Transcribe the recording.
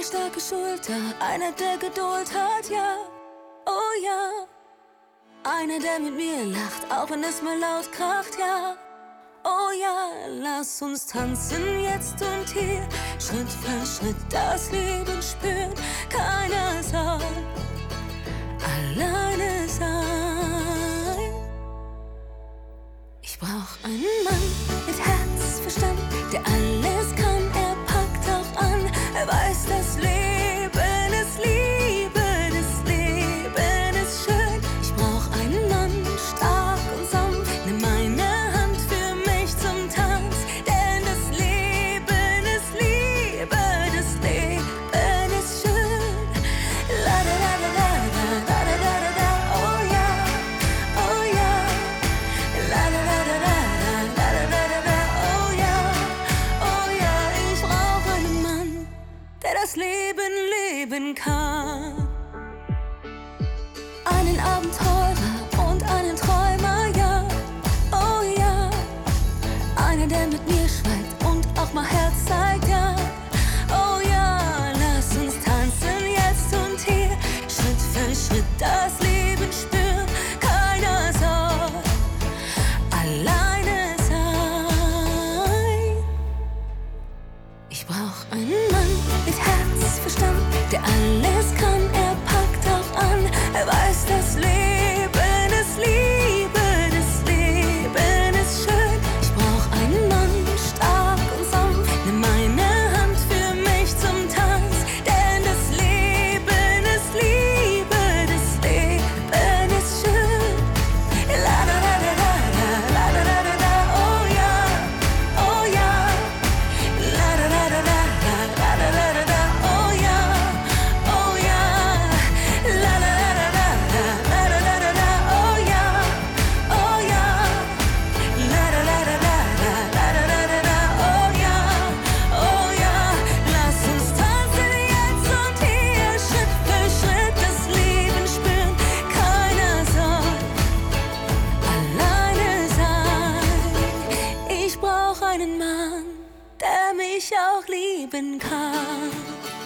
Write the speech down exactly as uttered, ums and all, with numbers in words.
Eine starke Schulter, einer, der Geduld hat, ja, oh ja. Einer, der mit mir lacht, auch wenn es mal laut kracht, ja, oh ja. Lass uns tanzen jetzt und hier, Schritt für Schritt das Leben spüren. Keiner soll alleine sein. Ich brauch einen Mann mit Herz, Verstand, der alles kann, er packt auch an. Er weiß, das Leben ist Liebe, das Leben ist schön. Ich brauch einen Mann, stark und sanft, nimm meine Hand für mich zum Tanz. Denn das Leben ist Liebe, das Leben ist schön. La da da da da da da da da da, oh ja, oh ja. La da da da da da da da da da, oh ja, oh ja. Ich brauch einen Mann, der das Leben leben kann. Einen Abenteurer und einen Träumer, ja, oh ja. Einer, der mit mir schweigt und auch mal Herz zeigt, ja, oh ja. Lass uns tanzen jetzt und hier, Schritt für Schritt das Leben spüren. Keiner soll alleine sein. Ich brauch einen Mann mit Herz, Verstand, der alles kann, er packt auch an. Er weiß, das Leben ist Liebe, das Leben ist schön. Ich brauch einen Mann, stark und sanft, nimm meine Hand für mich zum Tanz. Denn das Leben ist Liebe, das Leben ist schön. La da da da da da, la da da da da, oh ja, oh ja. La da da da da da, la da da da da, oh ja, oh ja. La da da da da da, la da da da da, oh ja, oh ja. La da da da da da, la da da da da, oh ja, oh ja. Lass uns tanzen jetzt und hier, Schritt für Schritt das Leben spüren. Keiner soll alleine sein. Ich brauch einen Mann, der mich auch lieben kann.